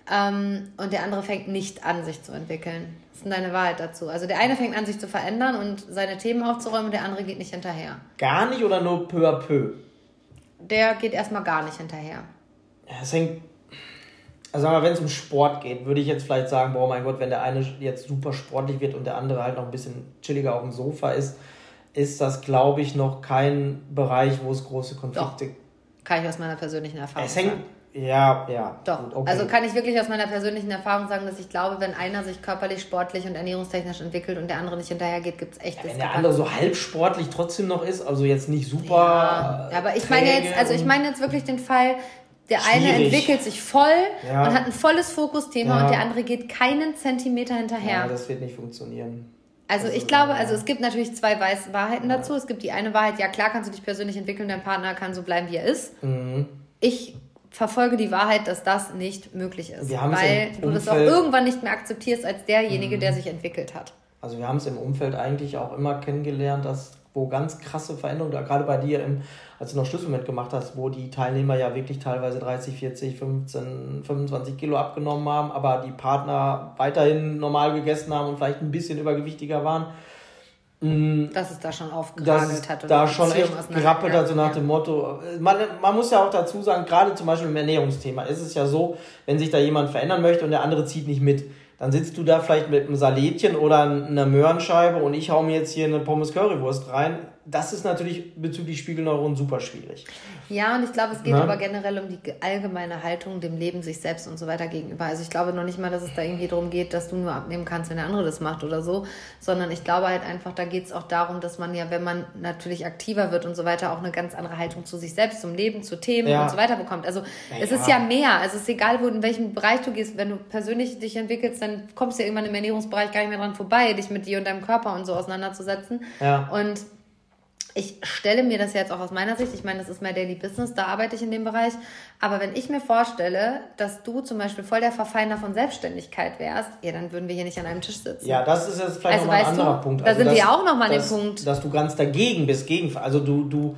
Ähm, und der andere fängt nicht an, sich zu entwickeln. Das ist deine Wahrheit dazu. Also der eine fängt an, sich zu verändern und seine Themen aufzuräumen und der andere geht nicht hinterher. Gar nicht oder nur peu à peu? Der geht erstmal gar nicht hinterher. Ja, es hängt... Also sagen wir, wenn es um Sport geht, würde ich jetzt vielleicht sagen, boah mein Gott, wenn der eine jetzt super sportlich wird und der andere halt noch ein bisschen chilliger auf dem Sofa ist, ist das, glaube ich, noch kein Bereich, wo es große Konflikte gibt. Kann ich aus meiner persönlichen Erfahrung es hängt, sagen. Ja, ja. Doch, okay. Also kann ich wirklich aus meiner persönlichen Erfahrung sagen, dass ich glaube, wenn einer sich körperlich, sportlich und ernährungstechnisch entwickelt und der andere nicht hinterher geht, gibt es echt ja, wenn der andere so halb sportlich trotzdem noch ist, also jetzt nicht super... Ja, aber ich meine jetzt, also ich meine jetzt wirklich den Fall... Der Schwierig. eine entwickelt sich voll ja. und hat ein volles Fokusthema ja. und der andere geht keinen Zentimeter hinterher. Ja, das wird nicht funktionieren. Also ich glaube, also es gibt natürlich zwei Weiß Wahrheiten dazu. Es gibt die eine Wahrheit, ja klar kannst du dich persönlich entwickeln, dein Partner kann so bleiben, wie er ist. Mhm. Ich verfolge die Wahrheit, dass das nicht möglich ist, wir weil du das auch irgendwann nicht mehr akzeptierst als derjenige, mhm. der sich entwickelt hat. Also wir haben es im Umfeld eigentlich auch immer kennengelernt, dass wo ganz krasse Veränderungen, da gerade bei dir, im, als du noch Schlüsselmoment gemacht hast, wo die Teilnehmer ja wirklich teilweise dreißig, vierzig, fünfzehn, fünfundzwanzig Kilo abgenommen haben, aber die Partner weiterhin normal gegessen haben und vielleicht ein bisschen übergewichtiger waren. Dass es da schon aufgeragelt hat. Oder da schon echt gerappelt hat, so nach dem Motto. Man, man muss ja auch dazu sagen, gerade zum Beispiel im Ernährungsthema ist es ja so, wenn sich da jemand verändern möchte und der andere zieht nicht mit, dann sitzt du da vielleicht mit einem Salätchen oder einer Möhrenscheibe und ich hau mir jetzt hier eine Pommes Currywurst rein. Das ist natürlich bezüglich Spiegelneuronen super schwierig. Ja, und ich glaube, es geht Na? aber generell um die allgemeine Haltung dem Leben, sich selbst und so weiter gegenüber. Also ich glaube noch nicht mal, dass es da irgendwie darum geht, dass du nur abnehmen kannst, wenn der andere das macht oder so, sondern ich glaube halt einfach, da geht es auch darum, dass man ja, wenn man natürlich aktiver wird und so weiter, auch eine ganz andere Haltung zu sich selbst, zum Leben, zu Themen ja. und so weiter bekommt. Also ja, es ist ja mehr. Also es ist egal, wo in welchem Bereich du gehst. Wenn du persönlich dich entwickelst, dann kommst du ja irgendwann im Ernährungsbereich gar nicht mehr dran vorbei, dich mit dir und deinem Körper und so auseinanderzusetzen. Ja. Und ich stelle mir das jetzt auch aus meiner Sicht, ich meine, das ist mein Daily Business, da arbeite ich in dem Bereich, aber wenn ich mir vorstelle, dass du zum Beispiel voll der Verfeiner von Selbstständigkeit wärst, ja, dann würden wir hier nicht an einem Tisch sitzen. Ja, das ist jetzt vielleicht also, nochmal ein anderer du, Punkt. Da also sind dass, wir auch nochmal an dem dass, Punkt. Dass du ganz dagegen bist, gegen, also du, du,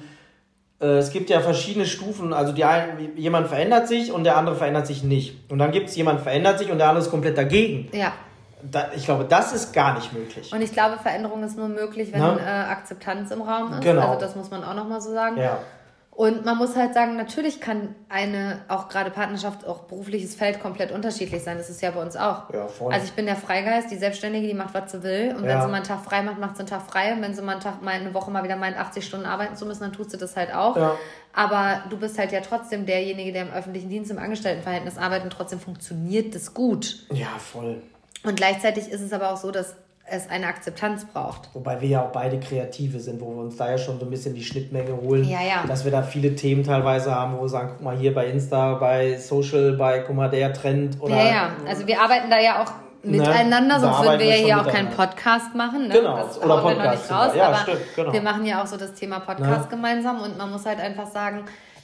äh, es gibt ja verschiedene Stufen, also die ein, jemand verändert sich und der andere verändert sich nicht. Und dann gibt es jemand verändert sich und der andere ist komplett dagegen. Ja. Da, ich glaube, das ist gar nicht möglich. Und ich glaube, Veränderung ist nur möglich, wenn äh, Akzeptanz im Raum ist. Genau. Also das muss man auch nochmal so sagen. Ja. Und man muss halt sagen, natürlich kann eine, auch gerade Partnerschaft, auch berufliches Feld komplett unterschiedlich sein. Das ist ja bei uns auch. Ja, voll. Also ich bin der Freigeist, die Selbstständige, die macht, was sie will. Und ja. wenn sie mal einen Tag frei macht, macht sie einen Tag frei. Und wenn sie mal einen Tag, mal eine Woche mal wieder meint, achtzig Stunden arbeiten zu müssen, dann tut sie das halt auch. Ja. Aber du bist halt ja trotzdem derjenige, der im öffentlichen Dienst, im Angestelltenverhältnis arbeitet und trotzdem funktioniert das gut. Ja, voll. Und gleichzeitig ist es aber auch so, dass es eine Akzeptanz braucht. Wobei wir ja auch beide Kreative sind, wo wir uns da ja schon so ein bisschen die Schnittmenge holen. Ja, ja. Dass wir da viele Themen teilweise haben, wo wir sagen, guck mal hier bei Insta, bei Social, bei guck mal der Trend. Oder, ja, ja. Also wir arbeiten da ja auch miteinander, ne? Sonst würden wir ja hier auch keinen Podcast machen. Ne? Genau, das oder hauen wir noch nicht raus. Ja, aber stimmt, genau. Wir machen ja auch so das Thema Podcast ja. gemeinsam und man muss halt einfach sagen,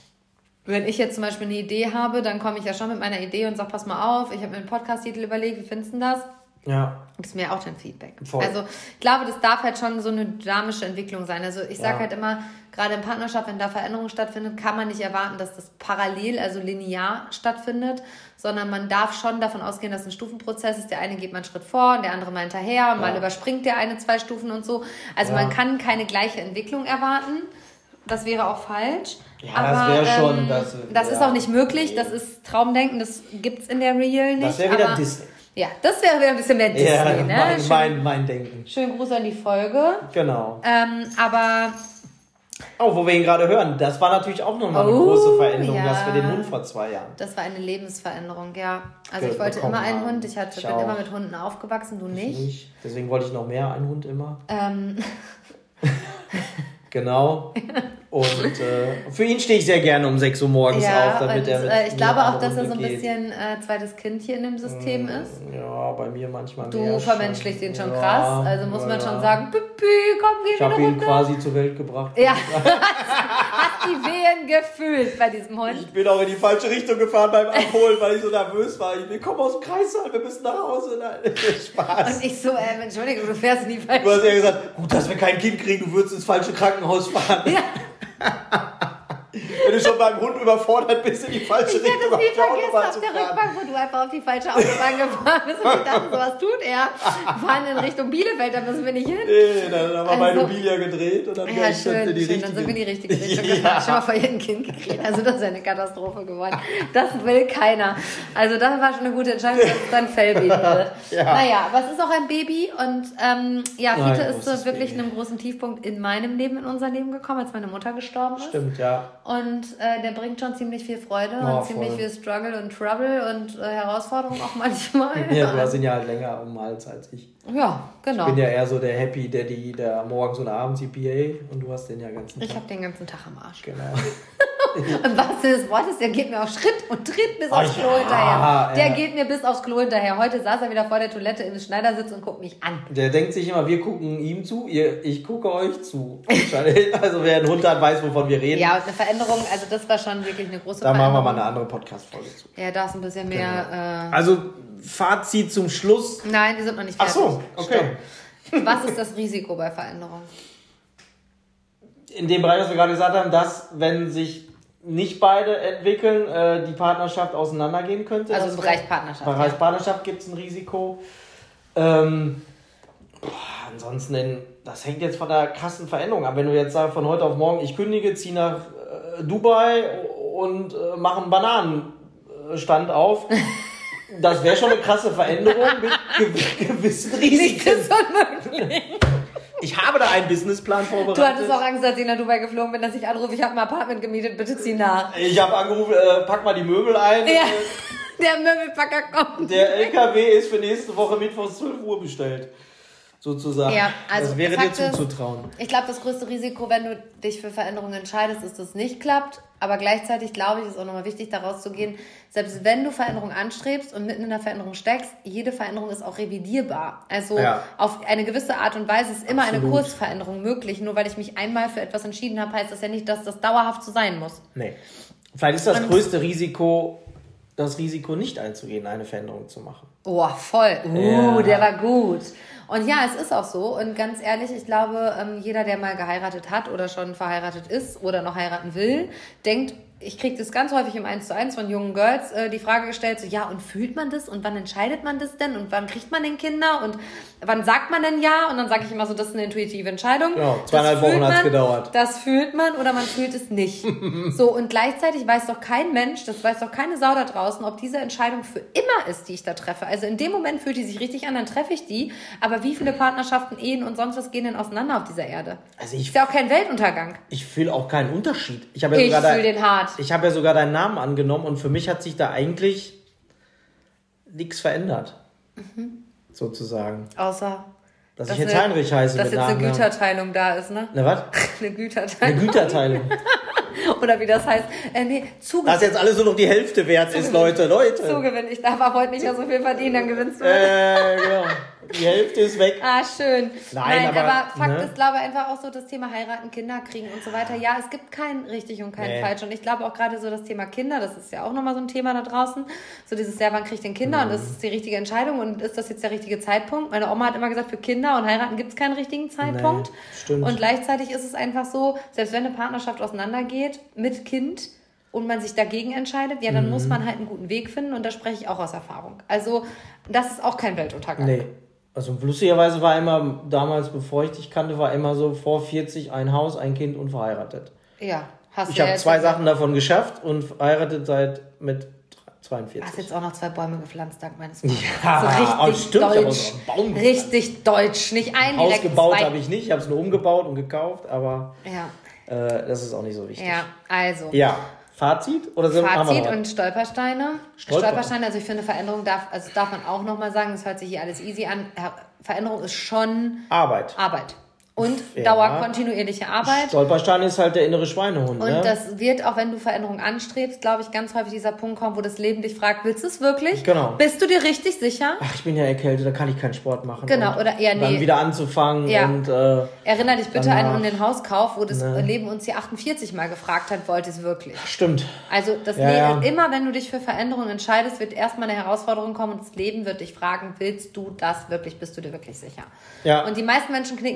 wenn ich jetzt zum Beispiel eine Idee habe, dann komme ich ja schon mit meiner Idee und sage, pass mal auf, ich habe mir einen Podcast-Titel überlegt, wie findest du das? Ja. Gibst mir auch dein Feedback. Voll. Also ich glaube, das darf halt schon so eine dynamische Entwicklung sein. Also ich sage ja. halt immer, gerade in Partnerschaft, wenn da Veränderung stattfindet, kann man nicht erwarten, dass das parallel, also linear stattfindet, sondern man darf schon davon ausgehen, dass ein Stufenprozess ist. Der eine geht mal einen Schritt vor und der andere mal hinterher und ja. mal überspringt der eine zwei Stufen und so. Also ja. man kann keine gleiche Entwicklung erwarten. Das wäre auch falsch. Ja, aber, das wäre schon... Ähm, das das ja. ist auch nicht möglich. Das ist Traumdenken. Das gibt es in der Real nicht. Das wäre wieder aber, Disney. Ja, das wäre wieder ein bisschen mehr Disney. Ja, ne? mein, Schön, mein, mein Denken. Schönen Gruß an die Folge. Genau. Ähm, aber... Oh, wo wir ihn gerade hören, das war natürlich auch nochmal eine oh, große Veränderung, ja. dass wir den Hund vor zwei Jahren... Das war eine Lebensveränderung, ja. Also Ge- ich wollte immer einen haben. Hund. Ich, hatte, Ich bin auch. immer mit Hunden aufgewachsen, du nicht. Ich nicht. Deswegen wollte ich noch mehr, einen Hund immer. Ähm... Genau. Und äh, für ihn stehe ich sehr gerne um sechs Uhr morgens ja, auf, damit und, er mit äh, ich glaube auch, dass er Runde so ein geht. bisschen äh, zweites Kind hier in dem System mm, ist. Ja, bei mir manchmal Du mehr. vermenschlichst ihn schon ja, krass. Also muss ja, man ja. schon sagen, Pipi, komm, geh Ich wieder habe ihn runter. quasi zur Welt gebracht. Ja, hast die Wehen gefühlt bei diesem Hund. Ich bin auch in die falsche Richtung gefahren beim Abholen, weil ich so nervös war. Ich, wir kommen aus dem Kreissaal, wir müssen nach Hause. Nein, Spaß. Und ich so, ähm, Entschuldigung, du fährst in die falsche Du hast ja gesagt, gut, dass wir kein Kind kriegen, du würdest ins falsche Krankenhaus fahren. Ja. Wenn du schon beim Hund überfordert bist, in die falsche ich Richtung auf die Autobahn auf zu der fahren. Rückbank, wo du einfach auf die falsche Autobahn gefahren bist und ich dachte, so was tut er. Wir fahren in Richtung Bielefeld, da müssen wir nicht hin. Nee, dann haben wir bei Also- Nobilia gedreht und dann Ja, gleich schön, in die schön. richtige... Dann sind wir in die richtige Richtung Ja. gefahren. Schon mal vor jedem Kind gekriegt. Also das ist ja eine Katastrophe geworden. Das will keiner. Also das war schon eine gute Entscheidung, dass es dann Fellbaby wird. Ja. Naja, aber es ist auch ein Baby und ähm, ja, Nein, Fiete ist so großes wirklich Baby. in einem großen Tiefpunkt in meinem Leben, in unser Leben gekommen, als meine Mutter gestorben ist. Stimmt, ja. Und äh, der bringt schon ziemlich viel Freude Oh, und ziemlich voll. viel Struggle und Trouble und äh, Herausforderungen auch manchmal. Ja, du hast ihn ja halt länger um den Hals als ich. Ja, genau. Ich bin ja eher so der Happy Daddy, der morgens und abends E P A und du hast den ja ganzen Tag. Ich habe den ganzen Tag am Arsch. Genau. Und was des Wortes, der geht mir auf Schritt und Tritt bis aufs Oh, Klo ja, hinterher. Der ja. geht mir bis aufs Klo hinterher. Heute saß er wieder vor der Toilette im Schneidersitz und guckt mich an. Der denkt sich immer, wir gucken ihm zu, ihr, ich gucke euch zu. Also wer einen Hund hat, weiß, wovon wir reden. Ja, und eine Veränderung, also das war schon wirklich eine große Da machen wir Veränderung. mal eine andere Podcast-Folge zu. Ja, da ist ein bisschen mehr... Äh, Also, Fazit zum Schluss. nein, die sind noch nicht Ach fertig. so, okay. Stopp. Was ist das Risiko bei Veränderung? In dem Bereich, was wir gerade gesagt haben, dass, wenn sich nicht beide entwickeln, äh, die Partnerschaft auseinandergehen könnte. Also Das im wär- Bereich Partnerschaft. Im Bereich Ja. Partnerschaft gibt es ein Risiko. Ähm, boah, ansonsten, in, das hängt jetzt von der krassen Veränderung ab. Wenn du jetzt sagst, von heute auf morgen, ich kündige, ziehe nach äh, Dubai und äh, mache einen Bananenstand auf. Das wäre schon eine krasse Veränderung mit gew gewissen Nichts Risiken. ist unmöglich. Ich habe da einen Businessplan vorbereitet. Du hattest auch Angst, als ich nach Dubai geflogen bin, dass ich anrufe, ich habe ein Apartment gemietet, bitte zieh nach. Ich habe angerufen, äh, pack mal die Möbel ein. Ja, Äh, der Möbelpacker kommt. Der L K W ist für nächste Woche Mittwochs zwölf Uhr bestellt. Sozusagen. Ja, also das wäre Fakt dir ist, zuzutrauen. Ich glaube, das größte Risiko, wenn du dich für Veränderungen entscheidest, ist, dass es nicht klappt. Aber gleichzeitig glaube ich, ist auch nochmal wichtig, daraus zu gehen, selbst wenn du Veränderungen anstrebst und mitten in der Veränderung steckst, jede Veränderung ist auch revidierbar. Also Ja. auf eine gewisse Art und Weise ist immer Absolut. eine Kursveränderung möglich. Nur weil ich mich einmal für etwas entschieden habe, heißt das ja nicht, dass das dauerhaft so sein muss. Nee. Vielleicht ist das Und- größte Risiko, das Risiko nicht einzugehen, eine Veränderung zu machen. Oh, voll. Uh, Ja. der war gut. Und ja, es ist auch so. Und ganz ehrlich, ich glaube, ähm, jeder, der mal geheiratet hat oder schon verheiratet ist oder noch heiraten will, denkt, ich kriege das ganz häufig im eins zu eins von jungen Girls äh, die Frage gestellt, so, ja, und fühlt man das? Und wann entscheidet man das denn? Und wann kriegt man denn Kinder? Und wann sagt man denn ja? Und dann sage ich immer so, das ist eine intuitive Entscheidung. Genau, Das zweieinhalb fühlt Wochen hat's man, gedauert. Das fühlt man oder man fühlt es nicht. So, und gleichzeitig weiß doch kein Mensch, das weiß doch keine Sau da draußen, ob diese Entscheidung für immer ist, die ich da treffe. Also in dem Moment fühlt die sich richtig an, dann treffe ich die. Aber wie viele Partnerschaften, Ehen und sonst was gehen denn auseinander auf dieser Erde? Also ich, Ist ja auch kein Weltuntergang. ich fühle auch keinen Unterschied. Ich habe ja Ich sogar fühle dein- den hart. Ich habe ja sogar deinen Namen angenommen und für mich hat sich da eigentlich nichts verändert. Sozusagen. Außer, Dass, dass ich jetzt eine- Heinrich heiße dass mit jetzt eine Nachnamen. Güterteilung da ist, ne? Na was? Eine Eine Güterteilung. Güterteilung. Oder wie das heißt. Äh, nee, Zugewinn. Dass jetzt alles nur noch die Hälfte wert ist, Leute, Leute. Zugewinn. Ich darf ab heute nicht mehr so viel verdienen, dann gewinnst du. Äh, genau. Die Hälfte ist weg. Ah, schön. Nein, aber, aber, Fakt ne? ist, glaube ich, einfach auch so das Thema heiraten, Kinder kriegen und so weiter. Ja, es gibt kein richtig und kein Nee. falsch. Und ich glaube auch gerade so das Thema Kinder, das ist ja auch nochmal so ein Thema da draußen. So dieses, ja, wann kriegt den Kinder Mhm. und ist es die richtige Entscheidung und ist das jetzt der richtige Zeitpunkt? Meine Oma hat immer gesagt, für Kinder und heiraten gibt es keinen richtigen Zeitpunkt. Nee, stimmt. Und gleichzeitig ist es einfach so, selbst wenn eine Partnerschaft auseinandergeht mit Kind und man sich dagegen entscheidet, ja, dann Mhm. muss man halt einen guten Weg finden und da spreche ich auch aus Erfahrung. Also das ist auch kein Weltuntergang. Nee. Also lustigerweise war immer, damals, bevor ich dich kannte, war immer so vor vierzig ein Haus, ein Kind und verheiratet. Ja, hast Ich du ja habe jetzt zwei gesagt. Sachen davon geschafft und verheiratet seit mit Hast zweiundvierzig. jetzt auch noch zwei Bäume gepflanzt, dank meines Mannes. Ja, so oh, richtig stimmt, ich hab auch deutsch. noch einen Baum gepflanzt. Richtig deutsch. Nicht ein, Haus direkt gebaut zwei. habe ich nicht, ich habe es nur umgebaut und gekauft, aber Ja, äh, das ist auch nicht so wichtig. ja, also. Ja, Fazit? Oder sind, haben wir Fazit noch was? und Stolpersteine. Stolper. Stolpersteine, also ich finde, Veränderung darf, also darf man auch nochmal sagen, das hört sich hier alles easy an. Veränderung ist schon Arbeit. Arbeit. Und Ja. dauerkontinuierliche Arbeit. Stolperstein ist halt der innere Schweinehund. Und ne? das wird, auch wenn du Veränderungen anstrebst, glaube ich, ganz häufig dieser Punkt kommen, wo das Leben dich fragt, willst du es wirklich? Genau. Bist du dir richtig sicher? Ach, ich bin ja erkältet, da kann ich keinen Sport machen. Genau, Und oder eher nee. Dann wieder anzufangen Ja. und äh, Erinner dich bitte Danach. an den Hauskauf, wo das Ne. Leben uns hier achtundvierzig Mal gefragt hat, wollt ihr es wirklich? stimmt. Also das Ja, Leben, ja. immer wenn du dich für Veränderungen entscheidest, wird erstmal eine Herausforderung kommen und das Leben wird dich fragen, willst du das wirklich, bist du dir wirklich sicher? Ja. Und die meisten Menschen knicken dann ein und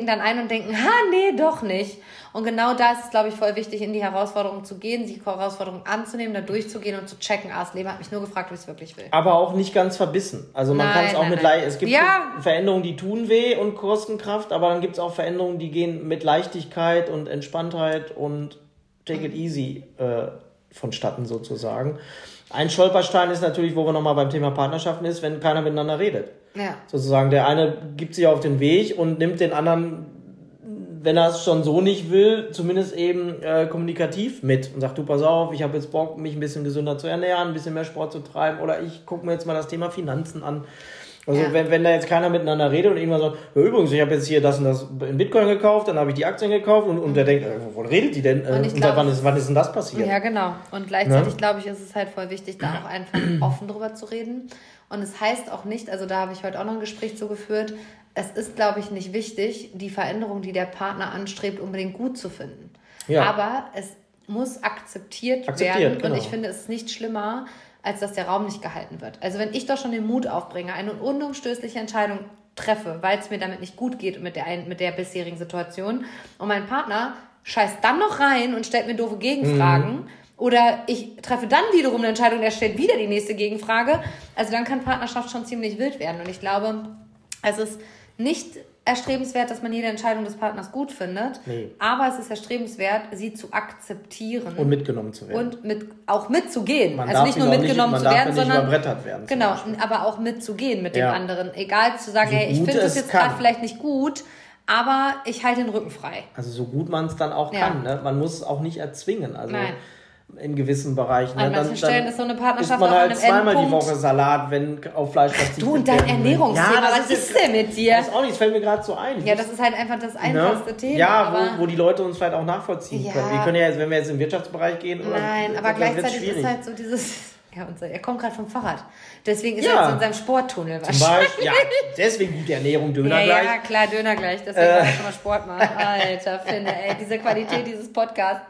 denken, ha, nee, doch nicht. Und genau da ist es, glaube ich, voll wichtig, in die Herausforderung zu gehen, die Herausforderung anzunehmen, da durchzugehen und zu checken, ah, das Leben hat mich nur gefragt, ob ich es wirklich will. Aber auch nicht ganz verbissen. Also man kann es auch nein, mit leicht. Es gibt ja. Veränderungen, die tun weh und kosten Kraft, aber dann gibt es auch Veränderungen, die gehen mit Leichtigkeit und Entspanntheit und take it easy äh, vonstatten sozusagen. Ein Stolperstein ist natürlich, wo wir nochmal beim Thema Partnerschaften ist, wenn keiner miteinander redet. Ja. Sozusagen der eine gibt sich auf den Weg und nimmt den anderen, wenn er es schon so nicht will, zumindest eben äh, kommunikativ mit und sagt, du pass auf, ich habe jetzt Bock, mich ein bisschen gesünder zu ernähren, ein bisschen mehr Sport zu treiben oder ich gucke mir jetzt mal das Thema Finanzen an. Also ja. wenn, wenn da jetzt keiner miteinander redet und irgendwann sagt, ja, übrigens, ich habe jetzt hier das und das in Bitcoin gekauft, dann habe ich die Aktien gekauft und, und der denkt, äh, wovon redet die denn? Und, und glaub, wann, ist, wann ist denn das passiert? Ja, genau. Und gleichzeitig, ja? glaube ich, ist es halt voll wichtig, da auch einfach offen drüber zu reden. Und es heißt auch nicht, also da habe ich heute auch noch ein Gespräch zu geführt, es ist, glaube ich, nicht wichtig, die Veränderung, die der Partner anstrebt, unbedingt gut zu finden. Ja. Aber es muss akzeptiert, akzeptiert werden. Genau. Und ich finde, es ist nicht schlimmer, als dass der Raum nicht gehalten wird. Also wenn ich doch schon den Mut aufbringe, eine unumstößliche Entscheidung treffe, weil es mir damit nicht gut geht mit der, mit der bisherigen Situation und mein Partner scheißt dann noch rein und stellt mir doofe Gegenfragen, mhm. oder ich treffe dann wiederum eine Entscheidung, der stellt wieder die nächste Gegenfrage, also dann kann Partnerschaft schon ziemlich wild werden. Und ich glaube, es ist nicht erstrebenswert, dass man jede Entscheidung des Partners gut findet, nee. aber es ist erstrebenswert, sie zu akzeptieren. Und mitgenommen zu werden. Und mit, auch mitzugehen. Man also nicht nur mitgenommen nicht, zu werden, sondern überbrettert werden. Genau, aber auch mitzugehen mit ja. dem anderen. Egal zu sagen, so hey, ich finde das jetzt gerade vielleicht nicht gut, aber ich halte den Rücken frei. Also so gut man es dann auch ja. kann. Ne? Man muss es auch nicht erzwingen. Also Nein. in gewissen Bereichen. An manchen Stellen ist so eine Partnerschaft auch an einem Endpunkt. Man halt zweimal die Endpunkt. Woche Salat, wenn auf Fleisch verzichtet Du und dein Ernährungsthema, ja, was ist denn mit dir? Das ist auch nicht, das fällt mir gerade so ein. Ja, das ist halt einfach das einfachste ne? Thema. Ja, aber wo, wo die Leute uns vielleicht auch nachvollziehen ja. können. Wir können ja jetzt, wenn wir jetzt im Wirtschaftsbereich gehen... Oder, Nein, aber gleichzeitig ist halt so dieses... Ja, und so, er kommt gerade vom Fahrrad. Deswegen ist ja. er jetzt in seinem Sporttunnel wahrscheinlich. Zum Beispiel, ja, deswegen gute Ernährung, Döner ja, gleich. Ja, klar, Döner gleich. Deswegen äh. ich schon mal Sport machen. Alter, finde, ey, diese Qualität dieses Podcasts.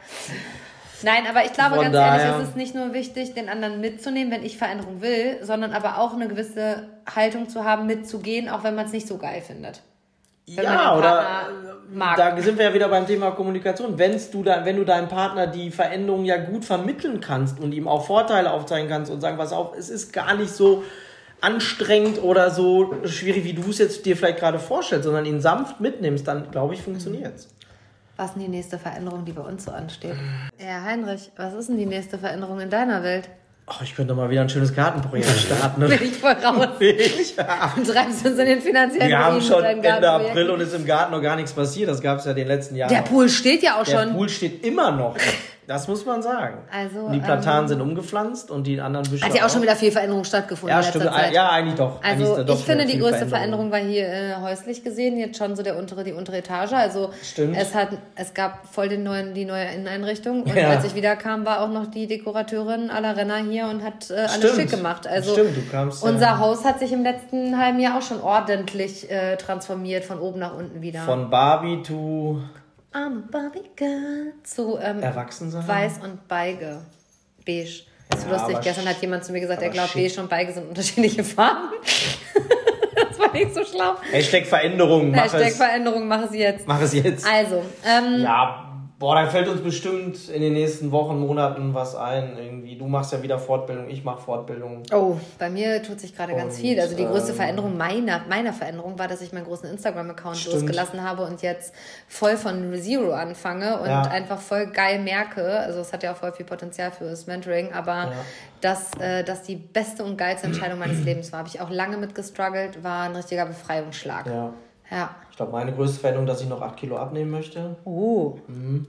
Nein, aber ich glaube, Von ganz daher. ehrlich, ist es nicht nur wichtig, den anderen mitzunehmen, wenn ich Veränderung will, sondern aber auch eine gewisse Haltung zu haben, mitzugehen, auch wenn man es nicht so geil findet. Wenn ja, oder mag. Da sind wir ja wieder beim Thema Kommunikation. Wenn's du da, wenn du deinem Partner die Veränderung ja gut vermitteln kannst und ihm auch Vorteile aufzeigen kannst und sagen, pass auf, es ist gar nicht so anstrengend oder so schwierig, wie du es jetzt dir vielleicht gerade vorstellst, sondern ihn sanft mitnimmst, dann glaube ich, funktioniert's. Was ist denn die nächste Veränderung, die bei uns so ansteht? Ja, Heinrich, was ist denn die nächste Veränderung in deiner Welt? Oh, ich könnte mal wieder ein schönes Gartenprojekt starten. Bin ich voll raus. Ja. Und treibst uns in den finanziellen Wir haben schon Ende April und ist im Garten noch gar nichts passiert. Das gab es ja in den letzten Jahren. Der Pool steht ja auch Der schon. Der Pool steht immer noch. Das muss man sagen. Also, und die Platanen ähm, sind umgepflanzt und die anderen Büsche Hat ja auch, auch schon wieder viel Veränderung stattgefunden ja, in letzter stimmt. Zeit. Ja, eigentlich doch. Also eigentlich ich finde, die größte Veränderung war hier äh, häuslich gesehen, jetzt schon so der untere, die untere Etage. Also stimmt. es hat, es gab voll den neuen, die neue Inneneinrichtung. Und ja. als ich wieder kam, war auch noch die Dekorateurin à la Renner hier und hat äh, alles stimmt. schick gemacht. Also stimmt, du kamst, unser ja. Haus hat sich im letzten halben Jahr auch schon ordentlich äh, transformiert, von oben nach unten wieder. Von Barbie to... I'm a Barbie Girl. Zu ähm, Erwachsensein. Weiß und Beige. Beige. Das ist ja, lustig. Gestern hat jemand zu mir gesagt, er glaubt, shit. Beige und Beige sind unterschiedliche Farben. Das war nicht so schlau. Hashtag Veränderung. Mach Hashtag es. Veränderung, mach es jetzt. Mach es jetzt. Also. Ähm, ja, boah, da fällt uns bestimmt in den nächsten Wochen, Monaten was ein. Irgendwie. Du machst ja wieder Fortbildung, ich mache Fortbildung. Oh, bei mir tut sich gerade ganz viel. Also die größte ähm, Veränderung meiner, meiner Veränderung war, dass ich meinen großen Instagram-Account losgelassen habe und jetzt voll von Zero anfange und ja. einfach voll geil merke. Also es hat ja auch voll viel Potenzial für das Mentoring, aber ja. dass äh, das die beste und geilste Entscheidung meines Lebens war. Habe ich auch lange mit gestruggelt, war ein richtiger Befreiungsschlag. Ja. Ja. Ich glaube, meine größte Veränderung, dass ich noch acht Kilo abnehmen möchte. Oh. Mhm.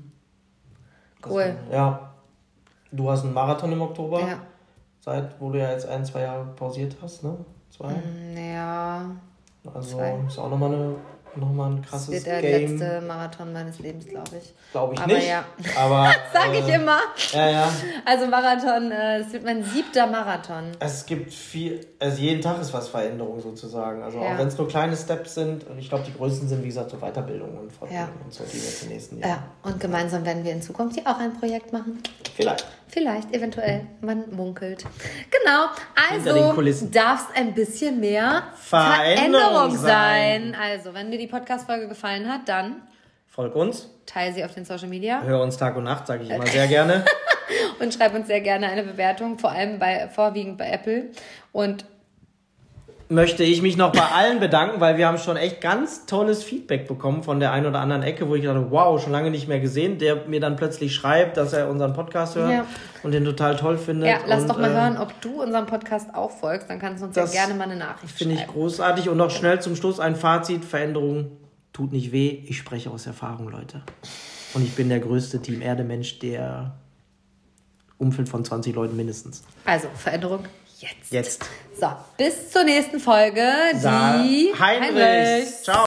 Cool. Das, ja. Du hast einen Marathon im Oktober. Ja. Seit, wo du ja jetzt ein, zwei Jahre pausiert hast, ne? Zwei? Ja. Also zwei. ist auch nochmal eine nochmal ein krasses das wird der Game. letzte Marathon meines Lebens, glaube ich. Glaube ich aber nicht. Ja. Aber sage ich äh, immer. Ja, ja. Also Marathon, äh, es wird mein siebter Marathon. Es gibt viel, also jeden Tag ist was Veränderung sozusagen. Also ja. auch wenn es nur kleine Steps sind, und ich glaube, die größten sind, wie gesagt, so Weiterbildung und Fortbildung ja. und so, die jetzt in den nächsten Jahren. Ja, und gemeinsam werden wir in Zukunft hier auch ein Projekt machen. Vielleicht. Vielleicht, eventuell. Man munkelt. Genau. Hinter den Also Kulissen. darf es ein bisschen mehr Veränderung Veränderung sein. sein. Also, wenn dir die Podcast-Folge gefallen hat, dann Folg uns. Teile sie auf den Social Media. Hör uns Tag und Nacht, sage ich immer sehr gerne. Und schreib uns sehr gerne eine Bewertung, vor allem bei, vorwiegend bei Apple. Und möchte ich mich noch bei allen bedanken, weil wir haben schon echt ganz tolles Feedback bekommen von der einen oder anderen Ecke, wo ich dachte, wow, schon lange nicht mehr gesehen, der mir dann plötzlich schreibt, dass er unseren Podcast hört ja. und den total toll findet. Ja, lass und, doch mal äh, hören, ob du unserem Podcast auch folgst, dann kannst du uns ja gerne mal eine Nachricht schreiben. Finde ich großartig. Und noch schnell zum Schluss ein Fazit, Veränderung tut nicht weh, ich spreche aus Erfahrung, Leute. Und ich bin der größte Team Erde-Mensch, der Umfeld von zwanzig Leuten mindestens. Also, Veränderung jetzt. Jetzt. So, bis zur nächsten Folge. Sa- Die Heinrichs. Heinrichs. Ciao.